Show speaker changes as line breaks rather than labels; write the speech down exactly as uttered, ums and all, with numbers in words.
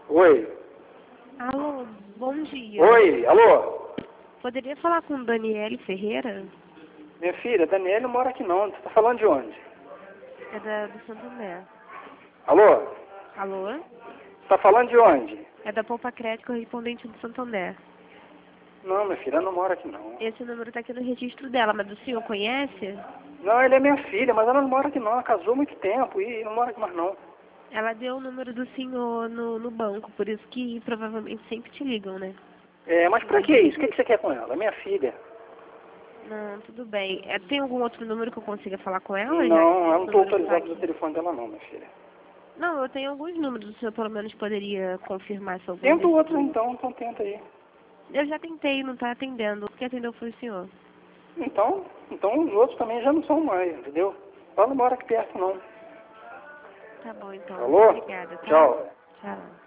Oi.
Alô, bom dia.
Oi, alô?
Poderia falar com Daniele Ferreira?
Minha filha, Daniele não mora aqui não. Você tá falando de onde?
É da, do Santo André.
Alô?
Alô?
Você tá falando de onde?
É da Poupa Crédito correspondente do Santo André.
Não, minha filha, ela não mora aqui não.
Esse número está aqui no registro dela, mas o senhor conhece?
Não, ele é minha filha, mas ela não mora aqui não. Ela casou há muito tempo e não mora aqui mais não.
Ela deu o número do senhor no, no banco, por isso que provavelmente sempre te ligam, né?
É, mas pra que isso? O que, que você quer com ela? É minha filha.
Não, tudo bem. É, tem algum outro número que eu consiga falar com ela?
Não,
já que
ela não
esse
tô
número tá
autorizado no
aqui?
telefone dela não, minha filha.
Não, eu tenho alguns números, o senhor pelo menos poderia confirmar se algum
Tenta o
desses
outro
números.
então, então tenta aí.
Eu já tentei, não está atendendo. Quem atendeu foi o senhor.
Então, então os outros também já não são mais, entendeu? Ela não mora aqui perto não.
Tá bom, então. Muito
Alô?
obrigada, tá?
Tchau.
Tchau.